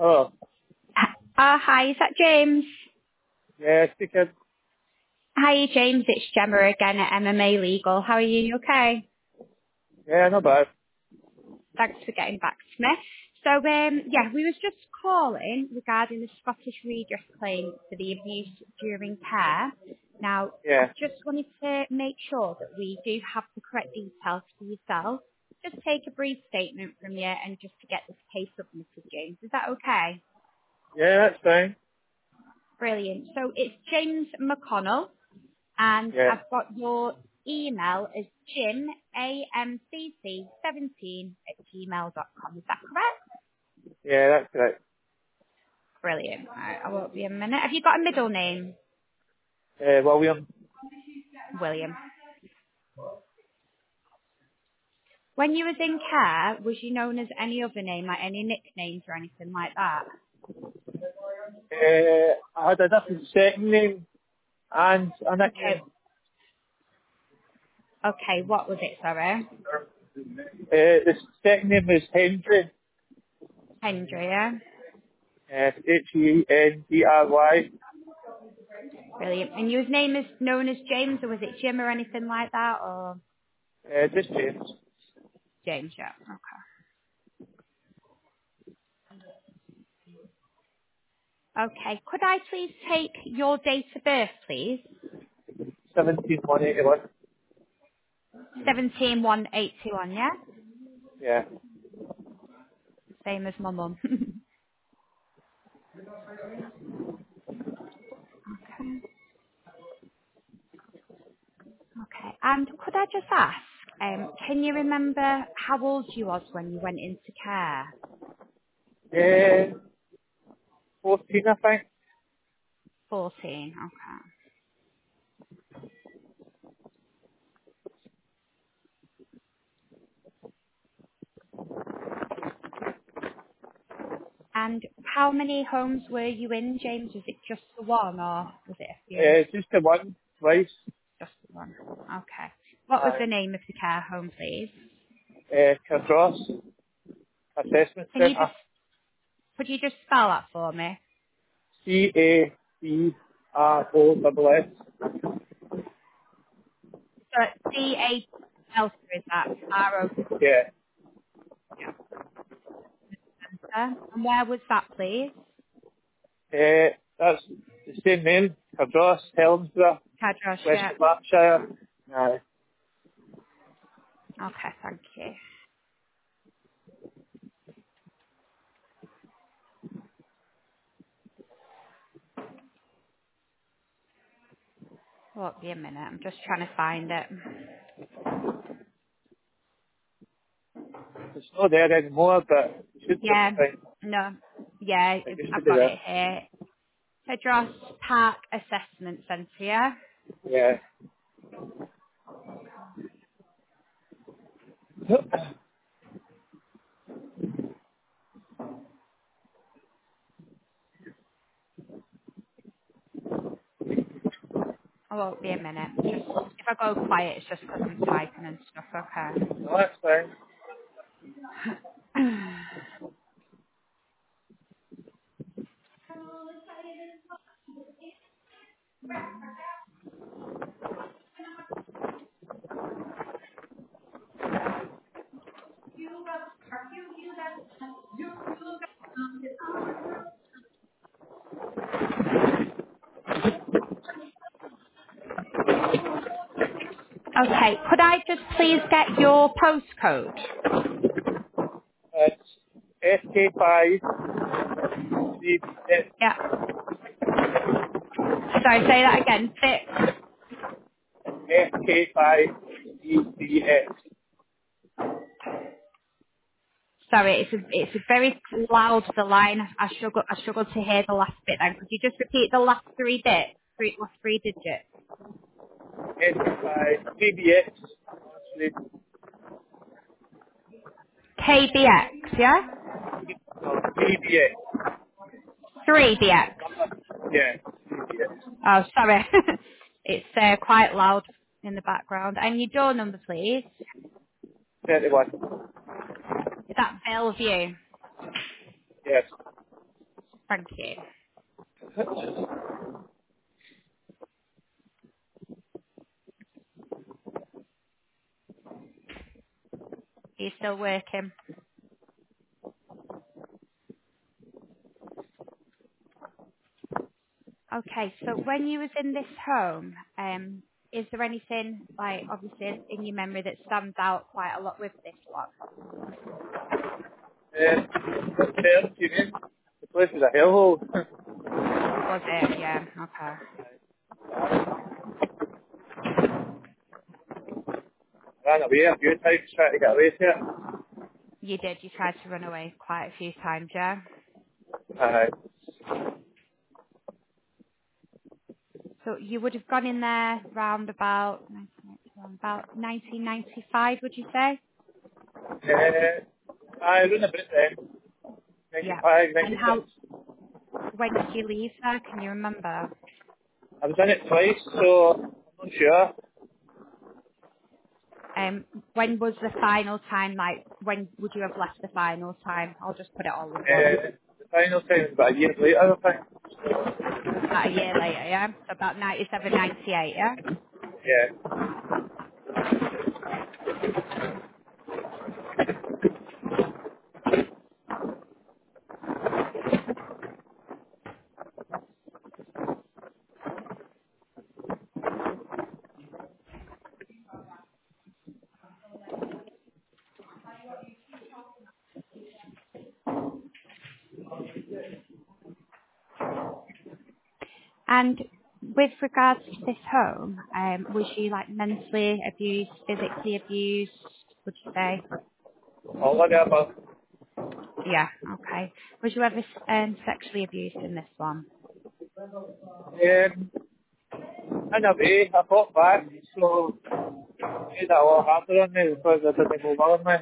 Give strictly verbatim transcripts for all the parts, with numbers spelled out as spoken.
Oh, Uh, hi, is that James? yeah, speaking. Hi, James. It's Gemma again at M M A Legal. How are you? You okay? Yeah, not bad. Thanks for getting back to me. So, um, yeah, we was just calling regarding the Scottish Redress claim for the abuse during care. Now, I Yeah. just wanted to make sure that we do have the correct details for yourself. Just take a brief statement from you and just to get this case submitted, James. Is that okay? Yeah, that's fine. Brilliant. So it's James McConnell. And Yeah. I've got your email as jim, A M C C seventeen at gmail dot com. Is that correct? Yeah, that's right. Brilliant. Right, I won't be a minute. Have you got a middle name? Uh, William. William. When you was in care, was you known as any other name, like any nicknames or anything like that? Uh, I had a different second name and a Okay. nickname. Okay, what was it, sorry? Uh, the second name is Hendry. Hendria. Uh, H E N D R Y. Brilliant. And your name is known as James, or was it Jim or anything like that, or Uh, just James. James? Yeah. Okay. Okay. Could I please take your date of birth, please? Seventeen one eighty one. Seventeen one eight two one, yeah? Yeah. Same as my mum. Okay. Okay. And could I just ask, um, can you remember how old you was when you went into care? Uh, fourteen, I think. Fourteen. Okay. And how many homes were you in, James? Was it just the one, or was it a few? Uh, just the one, twice. Just the one. Okay. What was Uh, the name of the care home, please? uh, Cardross Assessment Can you just, Centre. could you just spell that for me? C A C R O S S. So D A Delta is that? R O Yeah. Centre. And where was that, please? Uh, that's the same name, Cardross, Helmsburg, Cadros, West yeah. Berkshire. Aye. Okay, thank you. Won't be a minute. I'm just trying to find it. It's not there anymore, but it should still be Yeah, fine. no. Yeah, It used to I've be got there. it here. Cadros Park Assessment Centre, yeah? Yeah. I won't be a minute. Just, if I go quiet, it's just because I'm typing and stuff, No, that's fine. okay. Okay, could I just please get your postcode? It's S K five, three B X, Yeah. Sorry, say that again. Six. S K five, three B X. Sorry, it's a, it's a very loud, the line. I struggle, I struggle to hear the last bit then. Could you just repeat the last three bits? Three, last three digits? S K five, three B X. Actually, K B X, yeah? no, three B X. three B X. Yeah, three B X. Oh, sorry. It's uh, quite loud in the background. And your door number, please. thirty-one. Is that Bellevue? Yes. Thank you. Are you still working? Okay, so when you was in this home, um, is there anything, like, obviously in your memory that stands out quite a lot with this one? Uh, the you mean? The place is a hellhole. Was it? Yeah, okay. Ran away a few times trying to get away to it. You did, you tried to run away quite a few times, yeah? Aye. So you would have gone in there round about, about nineteen ninety-five, would you say? Uh, I run a bit then. Yeah. ninety-five, And how, ninety-six. when did you leave there? Can you remember? I was in it twice, so I'm not sure. Um, when was the final time, like, when would you have left the final time? I'll just put it all as one. Uh, the final time was about a year later, I think. About a year later, yeah? So about ninety-seven, ninety-eight, yeah? Yeah. And with regards to this home, um, was you like mentally abused, physically abused, would you say? All of the above. Yeah, okay. Was you ever um, sexually abused in this one? Um, in a way, I fought back, so it made it a lot harder on me because I didn't go well on me.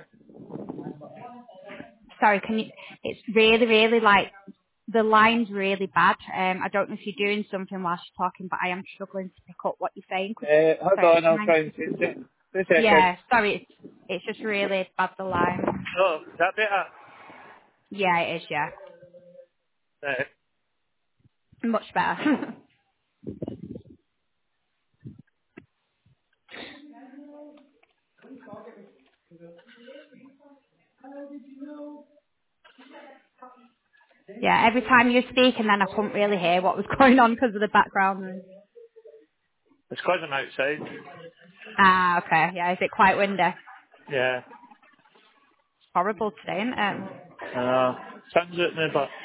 Sorry, can you, it's really, really like, the line's really bad. Um, I don't know if you're doing something whilst you're talking, but I am struggling to pick up what you're saying. Could, Uh, hold sorry, on, can I'll I, try and change it. Two seconds. yeah, sorry, it's, it's just really bad, the line. Oh, is that better? Yeah, it is, yeah. Right. Much better. Yeah, every time you speak and then I couldn't really hear what was going on because of the background noise. It's because I'm outside. Ah, okay. Yeah, is it quite windy? Yeah. Horrible today, isn't it? Uh, sun's at me, but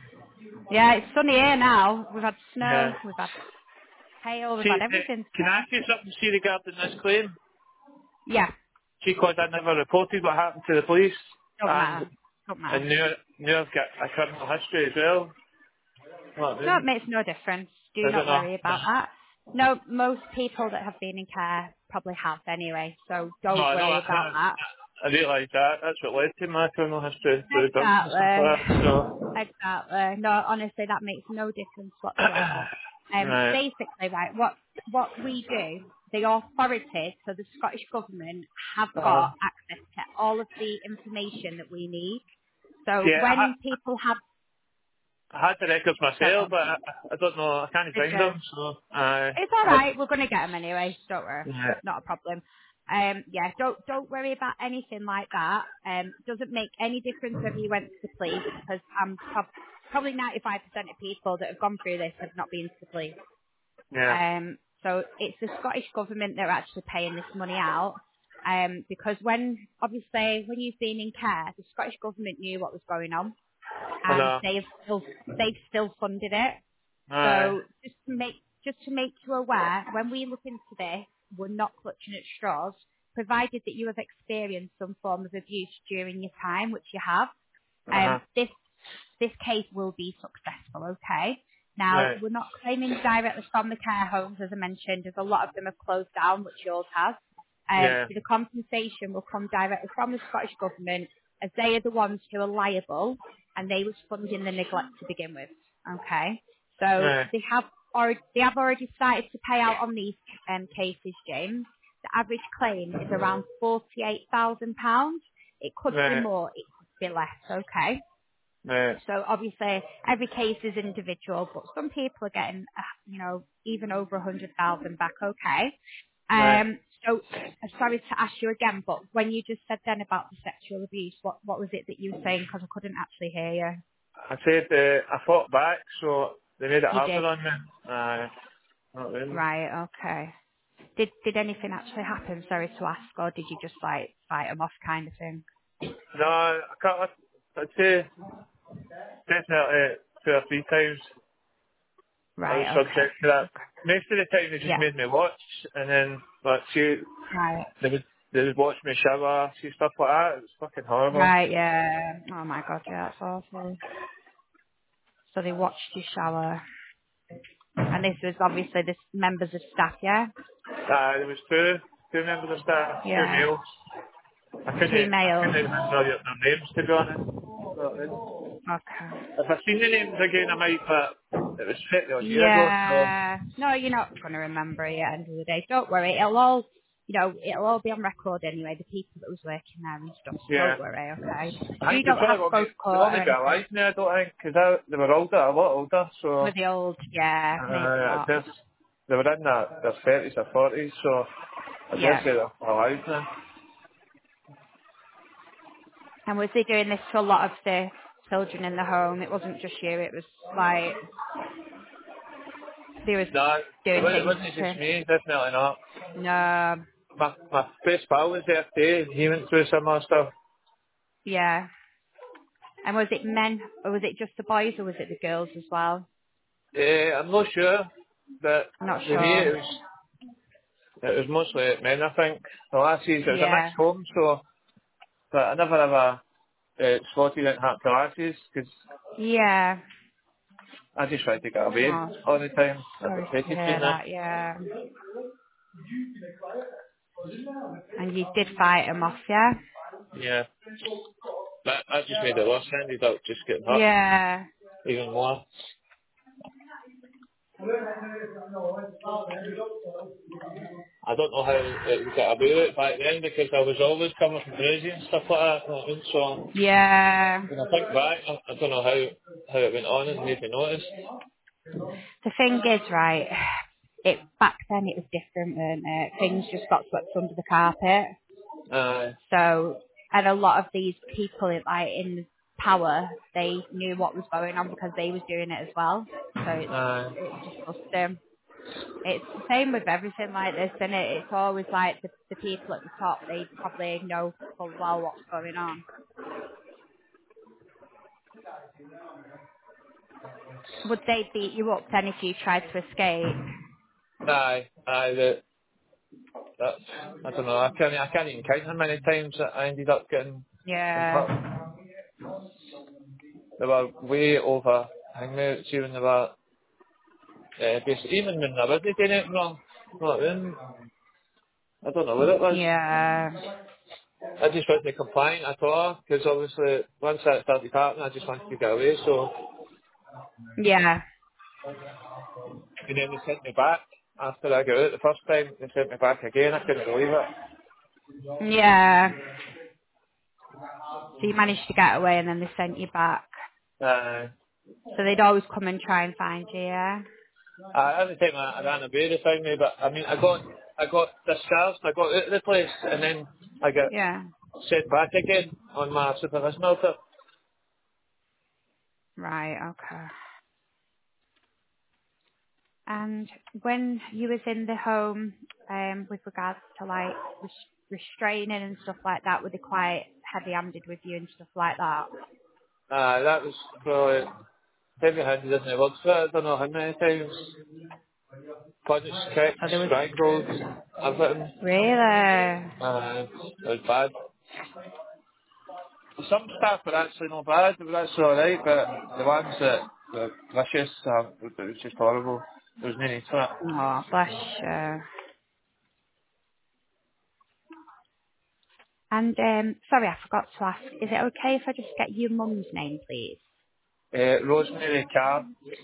Yeah, it's sunny here now. We've had yeah. snow, we've had hail, we've See, had uh, everything can I today. ask you something, see, regarding this claim? Yeah, See, because I never reported what happened to the police, don't and matter. Don't matter. and now, now I've got a criminal history as well. What, No, it then? makes no difference. Do I don't not know. worry about that. No, most people that have been in care probably have anyway, so No, don't I know, worry I, about that. I realise that. That's what led to my criminal history, through drugs and stuff like that, Exactly. so. Exactly. No, honestly, that makes no difference whatsoever. Um, Right. basically, right, what what we do, the authorities, so the Scottish Government, have Uh, got access to all of the information that we need. So yeah, I, when ha- people have, I had the records sorry, myself, but I, I don't know, I can't did find you? them, so I, It's all I had, right. We're going to get them anyway. So don't worry. yeah. Not a problem. Um, yeah, don't don't worry about anything like that. Um, doesn't make any difference whether you went to the police because I'm prob- probably ninety-five percent of people that have gone through this have not been to the police. Yeah. Um, so it's the Scottish Government that are actually paying this money out. Um, because when obviously when you've been in care, the Scottish Government knew what was going on, I and know. they've still they've still funded it. Aye. So just to make just to make you aware, when we look into this, we're not clutching at straws, provided that you have experienced some form of abuse during your time, which you have. Uh-huh. Um, this this case will be successful, okay? Now, Right. we're not claiming directly from the care homes, as I mentioned, as a lot of them have closed down, which yours has. Um, Yeah. so the compensation will come directly from the Scottish Government, as they are the ones who are liable, and they was funding the neglect to begin with, okay? So Right. they have already, they have already started to pay out on these um, cases, James. The average claim is around forty-eight thousand pounds. It could be Right. more, it could be less, okay? Right. So obviously every case is individual, but some people are getting, uh, you know, even over a hundred thousand back. Okay. Right. Um. So I'm sorry to ask you again, but when you just said then about the sexual abuse, what what was it that you were saying? Because I couldn't actually hear you. I said uh, I fought back, so they made it You harder did. on me. Aye. Not really. Right. Okay. Did did anything actually happen? Sorry to ask, or did you just like fight them off, kind of thing? No, I can't. I'd say definitely two or three times I was Right. Okay. subject to that. Okay. Most of the time they just Yeah. made me watch, and then like see, Right. they would they would watch me shower, see stuff like that. It was fucking horrible. Right. Yeah. Oh my God. Yeah. That's awful. So they watched you shower. And this was obviously the members of staff, yeah? Uh, there was two two members of staff, two Yeah. males. I couldn't Two I males. couldn't remember their, their names to be honest. But, uh, Okay. if I seen the names again, I might. But it was fifty odd year ago, so Yeah. No, you're not going to remember it at the end of the day. Don't worry. It'll all, you know, it'll all be on record anyway, the people that was working there and stuff. So yeah. don't worry, okay? I You think they don't probably have to got go me. to They court got or me to anything. alive now. I don't think because they were older, a lot older. So With the old, yeah, maybe uh, not. this, they were in their their thirties or forties. So I guess Yeah. they're alive now. And was they doing this to a lot of the children in the home? It wasn't just you, it was like, they was No, it doing wasn't, it things wasn't just to, me. Definitely not. no, My my best pal was there too. He went through similar stuff. yeah. And was it men, or was it just the boys, or was it the girls as well? Uh, I'm not sure, but I'm not with me it sure. was it was mostly men. I think the lassies. It was a Yeah. mixed home, so but I never ever uh, spotted it happened to lassies because Yeah. I just tried to get away Oh, all the time. I sorry got to petty hear doing that. that, yeah. And you did fight them off, yeah? Yeah, that that just made it worse. I ended up just getting hurt Yeah. even more. I don't know how it would get away with it back then because I was always coming from crazy and stuff like that. You know what I mean? So Yeah. when I think back, I, I don't know how how it went on and made me notice. The thing is, right, it back then it was different, weren't it? Things just got swept under the carpet. Uh, So, and a lot of these people in, like in power, they knew what was going on because they was doing it as well. So it's uh, it's just um, it's the same with everything like this, and it? It's always like the, the people at the top, they probably know full well what's going on. Would they beat you up then if you tried to escape? aye, aye, that, that's, I don't know, I can't, I can't even count how many times that I ended up getting, getting hurt. Yeah, They were way over hanging see when they were, uh, basically, even when I wasn't doing anything wrong, not then, I don't know what it was. yeah, I just wasn't compliant at all, because obviously, once that started happening, I just wanted to get away, so, yeah, and then they sent me back. After I got out the first time, they sent me back again, I couldn't believe it. yeah. So you managed to get away and then they sent you back. Uh, So they'd always come and try and find you, yeah? I, every time I, I ran away, they found me, but I mean, I got, I got discharged, I got out of the place, and then I got Yeah. sent back again on my supervision order. Right, okay. And when you was in the home, um, with regards to like res- restraining and stuff like that, were they quite heavy-handed with you and stuff like that? Uh, that was probably heavy handed, isn't it? Well, I don't know how many times. Punches, kicks, So there was strangles, everything. really, Uh, it was bad. Some staff were actually not bad, they were actually alright, but the ones that were vicious, uh, it was just horrible. There was no need for it. oh bless you. And um, sorry, I forgot to ask. Is it okay if I just get your mum's name, please, Uh, Rosemary Carr,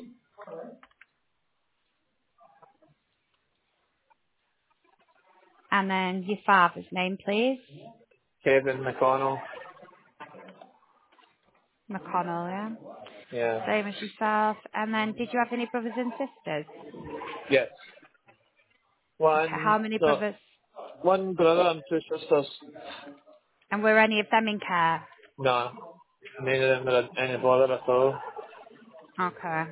and then your father's name, please? Kevin McConnell. McConnell, yeah. Yeah. Same as yourself. And then, did you have any brothers and sisters? Yes. Okay, how One, many no, brothers? one brother and two sisters. And were any of them in care? No, neither of them are any bother at all. Okay.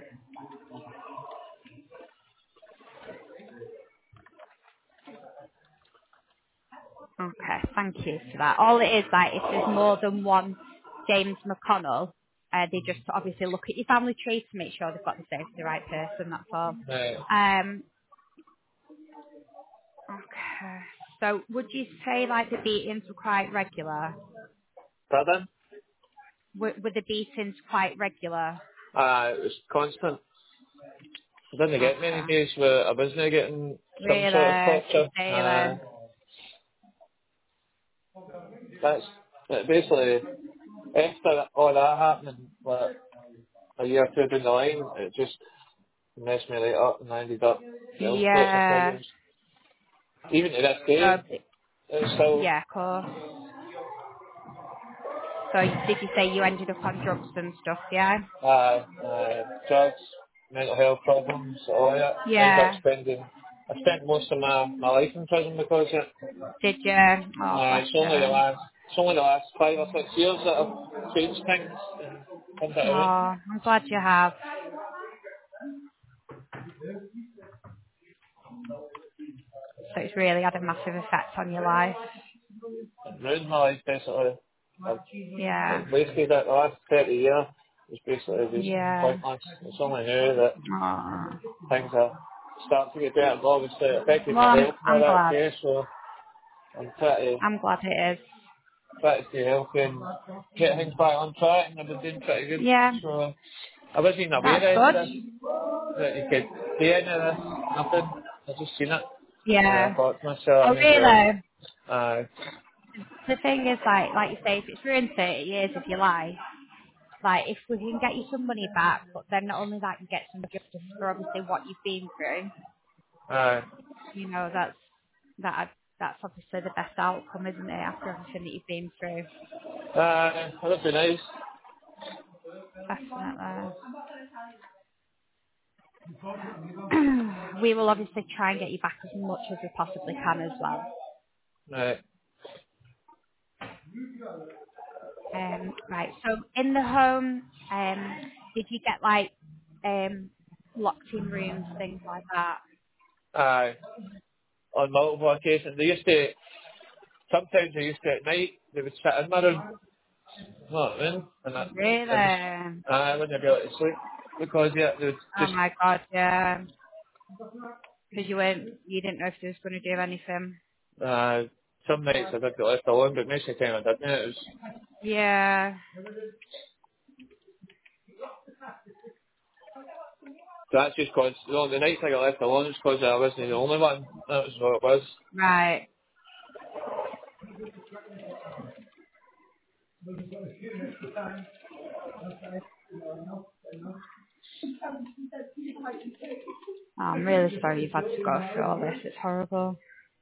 Okay, thank you for that. All it is, like, if there's more than one James McConnell, uh, they just obviously look at your family tree to make sure they've got the same the right person, that's all. Right. Um, okay. So would you say, like, the beatings were quite regular? Pardon? Were, were the beatings quite regular? Uh, it was constant. I didn't get many Okay. days where I wasn't getting some sort of Really? torture. Just Uh, daily? that's uh, basically, after all that happening, like, a year or two down the line, it just messed me right up and I ended up ill quite my Yeah. prisons. Even to this So, day, it's still, yeah, of course. So did you say you ended up on drugs and stuff, yeah? uh, uh, drugs, mental health problems, all that. I ended up Yeah. spending, I spent most of my, my life in prison because of it. Did you? Oh, Uh, bless it's only the you. last, it's only the last five or six years that I've changed things and turned it Oh, around. I'm glad you have. So it's really had a massive effect on your life. It ruined my life basically. I've, Yeah. I've wasted it the last thirty years. It's basically just Yeah. pointless. It's only now that Oh. things are starting to get better. But obviously it affected Well, my I'm, health and all I'm that glad. too, so I'm pretty, I'm glad it is. pretty stay healthy and get things back on track and I've been doing pretty good. Yeah. So I wasn't even aware of That's any of this, good. that you could do any of this, nothing. I just seen it. And I Yeah. thought to myself, I Oh, may as well, really? uh, The thing is, like, like you say, if it's ruined thirty years of your life, like, if we can get you some money back, but then not only that, you get some justice for obviously what you've been through, uh, you know, that's, that, that's obviously the best outcome, isn't it, after everything that you've been through? uh, that'd be nice. Definitely. We will obviously try and get you back as much as we possibly can as well. Right. Um, right, so in the home, um, did you get like um, locked in rooms, things like that? Uh, on multiple occasions. They used to, sometimes they used to at night, they would sit in my room, you know what I mean? And I, I just, Really? I wouldn't be able to sleep because yeah, they would Oh just, my god, yeah. Because you weren't, you didn't know if they was going to do anything. uh, some nights I did get left alone, but most of the time I didn't. It was, Yeah. that's just because, you know, the nights I got left alone was because I wasn't the only one. That was what it was. Right. Oh, I'm really sorry you've had to go through all this. It's horrible.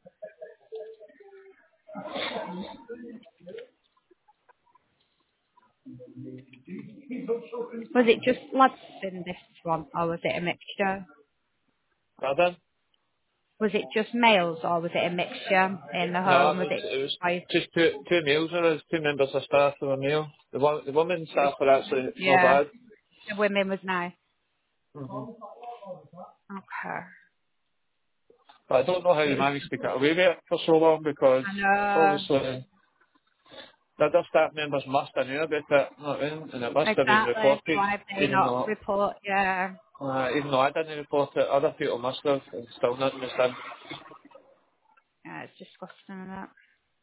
Was it just lads in this one, or was it a mixture? Pardon? Was it just males, or was it a mixture in the No, home? it Was was, it it was boys? just two, two meals there was, two members of staff who were male. The one, the women staff were actually not Yeah. bad. The women was nice. hmm Okay. But I don't know how So they it was, managed to get away with it for so long because I know. obviously the other staff members must have knew about it, you know what I mean? And it must have been Exactly. So reported, why have they even not though report? Yeah. uh, even though I didn't report it, other people must have, and still nothing was done. Yeah, it's disgusting, isn't it?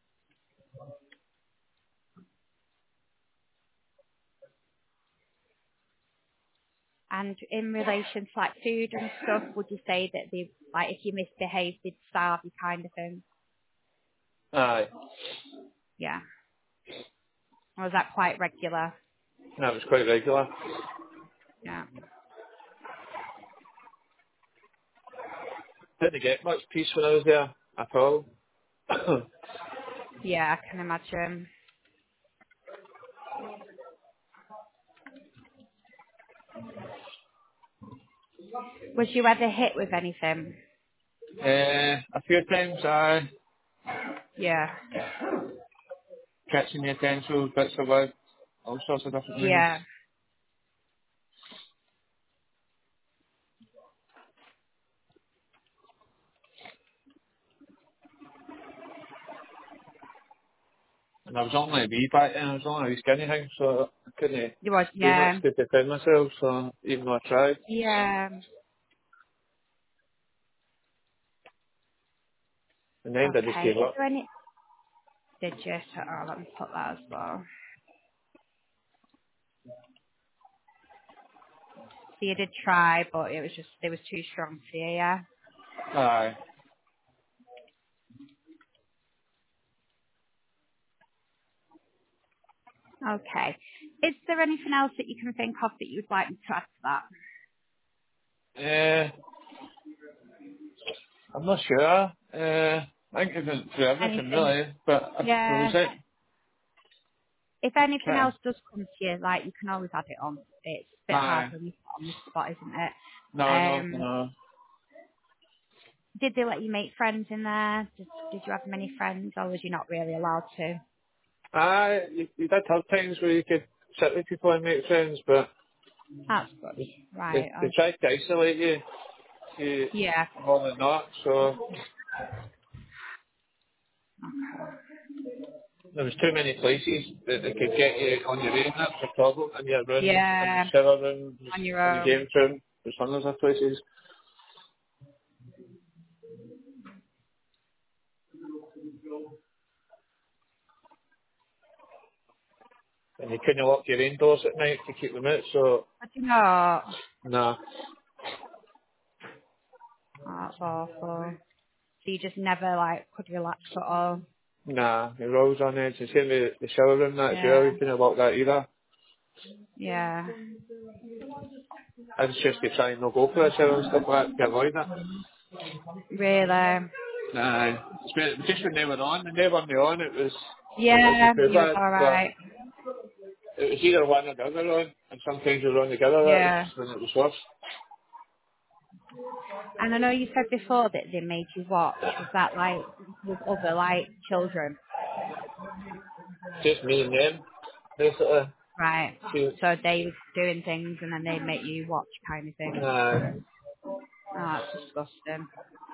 And in relation to like food and stuff, would you say that they, like, if you misbehaved, they'd starve you kind of thing? Aye, Yeah. Or was that quite regular? that was quite regular. Yeah. Didn't get much peace when I was there at all. Yeah, I can imagine. Was you ever hit with anything? Uh, a few times I Yeah. catching the utensils, bits of wood, all sorts of different things. Yeah. And I was only a wee back then, I was only a wee skinny thing, so I couldn't You was, do much yeah. to defend myself, so even though I tried. Yeah. In the end I just Okay. gave Is up. there any, did you? Oh, let me put that as well. So you did try, but it was just, it was too strong for you, yeah? Aye. Okay. Is there anything else that you can think of that you'd like me to add to that? Uh, I'm not sure. Uh, I think it went through everything Anything? really, but I, there was Yeah. it. If anything Trying. else does come to you, like, you can always add it on. It's a bit hard Aye. when you're put on the spot, isn't it? No, no, Um, no. did they let you make friends in there? Did, did you have many friends, or was you not really allowed to? Aye, you, you did have times where you could sit with people and make friends, but That's good. they, Right. they Okay. tried to isolate you to Yeah. more than not, so there was too many places that they could get you on your own, that's the problem, in your room, in the Yeah. shower room, On your in the own. games room, there's hundreds of places, and you couldn't lock your own doors at night to keep them out, so, But you know, oh, nah, that's awful. So you just never like could relax at all. nah, the rolls on edge, the same with the shower room, that as well, Yeah. you couldn't lock that either. Yeah. I was just to try and not go for a shower and stuff like that to avoid it. Really. Aye. It's been- just when they were on, and they weren't on, it was, it wasn't Yeah. too You was bad, all but right. it was either one or the other on, and sometimes we were on together, that was Yeah. when it was worse. And I know you said before that they made you watch. Was that like with other like children? Just me and them, basically. Right. See, So they were doing things and then they make you watch kind of thing. uh, Oh, that's disgusting.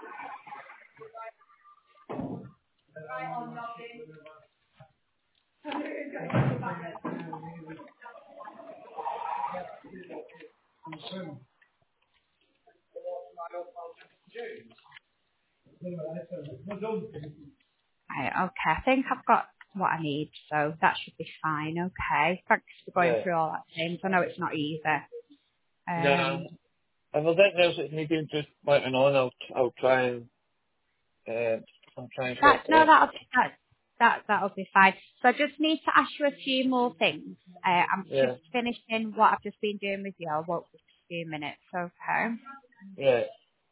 Right, okay. I think I've got what I need, so that should be fine. Okay. Thanks for going yeah. through all that, James. I know it's not easy. Nah. Um, If there's anything else that's needed, just let me know, and I'll, I'll try and, uh, I'll try and that sort it no, out. that'll be that that that'll be fine. So I just need to ask you a few more things. Uh, I'm Yeah. just finishing what I've just been doing with you. I won't be a few minutes. Okay. Yeah.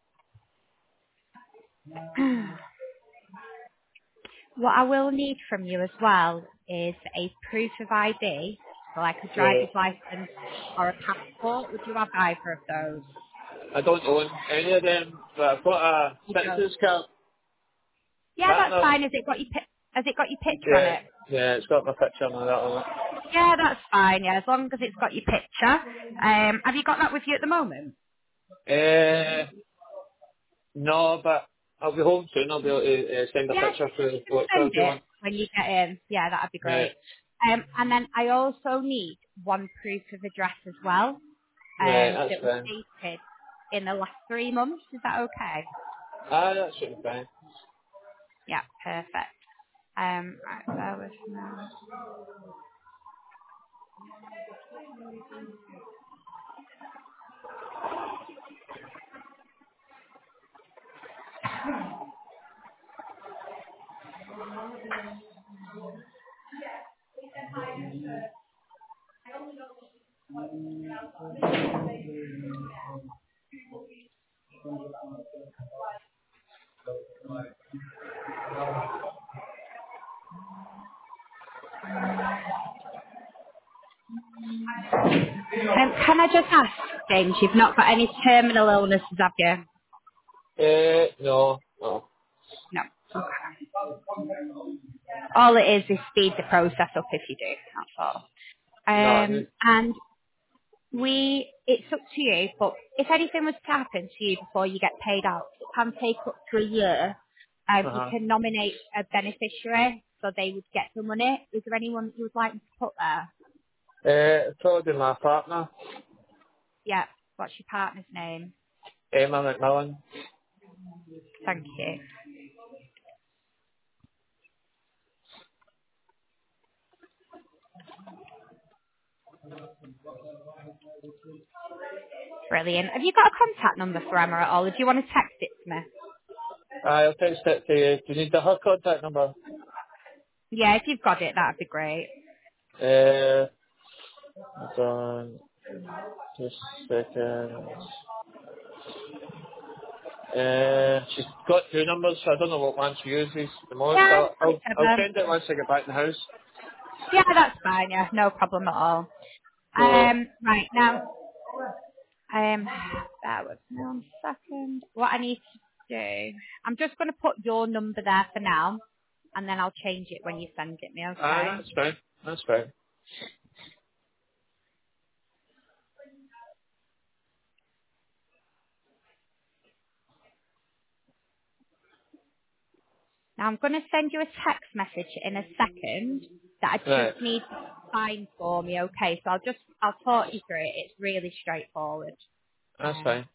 What I will need from you as well is a proof of I D, so like a Right. driver's license or a passport. Would you have either of those? I don't own any of them, but I've got a You don't. citizen's card. Yeah, that's Partner. fine. Has it got your pi- has it got your picture on Yeah. it? Yeah, it's got my picture on that on Yeah, that's fine. Yeah, as long as it's got your picture. Um, have you got that with you at the moment? it. Uh, no, but I'll be home soon. I'll be able to uh, send a Yeah, picture just, to just WhatsApp send if you it want. when you get in. Yeah, that'd be Yeah. great. Um, and then I also need one proof of address as well. Yeah, Um, that's that was fine. dated in the last three months. Is that okay? Ah, that should be fine. Yeah, perfect. Um, right, bear with me. Um, can I just ask? James, you've not got any terminal illnesses, have you? Uh, no, no. No. Okay. All it is is speed the process up if you do. That's all. No, Um, and we, it's up to you, but if anything was to happen to you before you get paid out, it can take up to a year. Um, you uh-huh. can nominate a beneficiary, so they would get the money. Is there anyone that you would like me to put there? Uh, probably my partner, Yeah. What's your partner's name? Emma McMillan. Thank you. Brilliant. Have you got a contact number for Emma at all? Or do you want to text it to me? I'll text it to you. Do you need the her contact number? Yeah, if you've got it, that'd be great. Uh, hold on, just a second. Uh, she's got two numbers, so I don't know what one she uses the most. Yeah, I'll, I'll, I'll whichever. send it once I get back in the house. Yeah, that's fine. Yeah, no problem at all. So, Um, right now, um, bear with me one second. What I need to do, I'm just going to put your number there for now, and then I'll change it when you send it me. ah, Okay. that's fine. That's fine. Now I'm going to send you a text message in a second that I Right, just need to sign for me. Okay, so I'll just I'll talk you through it. It's really straightforward. that's Um, fine.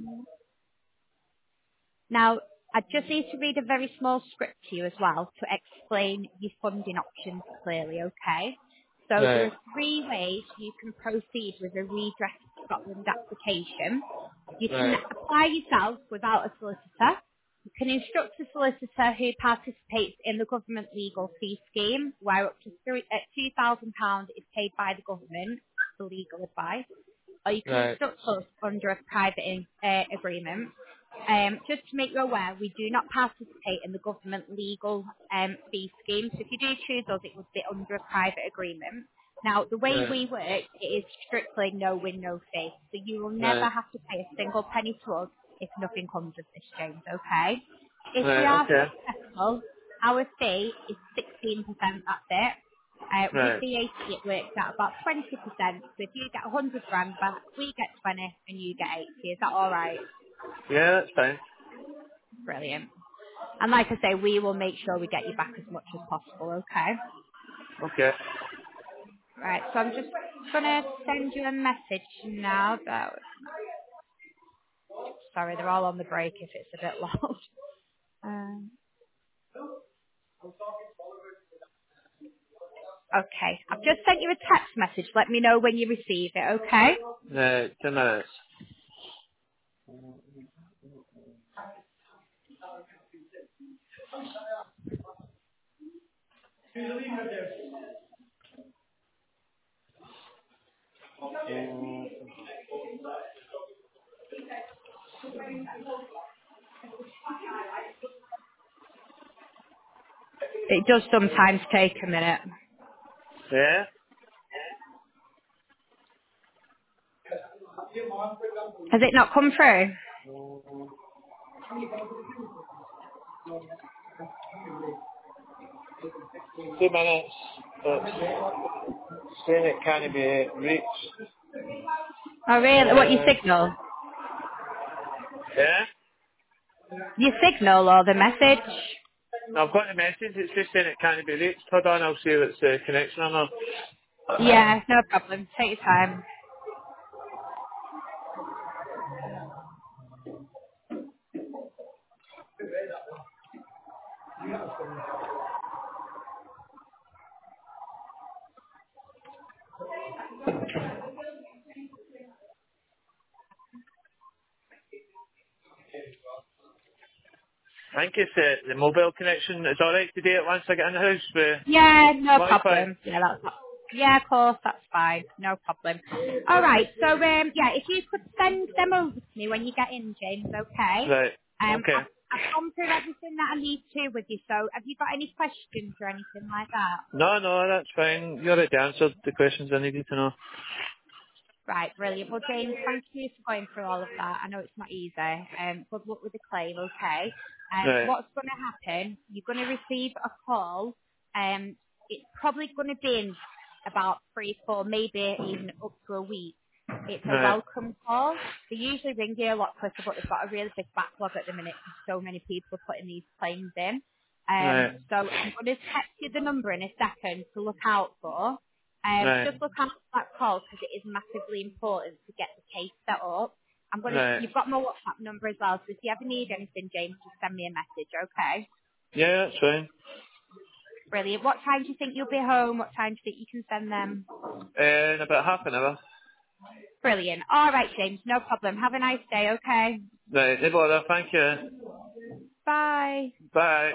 Now, I just need to read a very small script to you as well to explain your funding options clearly, okay? So there Right, are three ways you can proceed with a Redress Scotland application. You can right, apply yourself without a solicitor. You can instruct a solicitor who participates in the government legal fee scheme, where up to three, uh, two thousand pounds is paid by the government for legal advice. Or you can right, instruct us under a private in, uh, agreement. Um, just to make you aware, we do not participate in the government legal um, fee scheme. So if you do choose us, it would be under a private agreement. Now, the way right, we work, it is strictly no win, no fee. So you will never right, have to pay a single penny to us if nothing comes of this, James, okay? If we right, are okay, successful, our fee is sixteen percent, that's it. Uh, with right. V A T, it works out about twenty percent. So if you get one hundred grand back, we get twenty and you get eighty. Is that all right? Yeah, that's fine. Brilliant. And like I say, we will make sure we get you back as much as possible, okay? Okay. Right, so I'm just going to send you a message now. That was, sorry, they're all on the break if it's a bit loud. Um, okay, I've just sent you a text message. Let me know when you receive it, okay? Right, two minutes. Um, It does sometimes take a minute. yeah? Has it not come through? Um, two minutes. It's saying it can't be reached. Oh really? What, your Uh, signal? yeah? Your signal or the message? No, I've got the message. It's just saying it can't be reached. Hold on, I'll see if it's the connection or not. Yeah, no problem. Take your time. I think it's uh, the mobile connection. It's alright to do it once I get in the house with Yeah, no Wi-Fi. problem. Yeah, that's not, yeah, of course, that's fine. No problem. All right, so um, yeah, if you could send them over to me when you get in, James, okay? Right. Um, Okay. I've, I've gone through everything that I need to with you. So, have you got any questions or anything like that? No, no, that's fine. You already answered the questions I needed to know. Right, brilliant. Well, James, thank you for going through all of that. I know it's not easy. Um, good luck with the claim, okay? Um, Right, what's going to happen, you're going to receive a call. Um, it's probably going to be in about three, four, maybe even up to a week. It's a right, welcome call. They usually ring you a lot quicker, but they've got a really big backlog at the minute because so many people are putting these claims in. Um, right, so I'm going to text you the number in a second to look out for. Um, right, just look out for that call because it is massively important to get the case set up. I'm going to. right. You've got my WhatsApp number as well, so if you ever need anything, James, just send me a message, okay? Yeah, that's fine. Brilliant. What time do you think you'll be home? What time do you think you can send them? Uh, in about half an hour. Brilliant. All right, James, no problem. Have a nice day, okay? Right, no bother, thank you. Bye. Bye.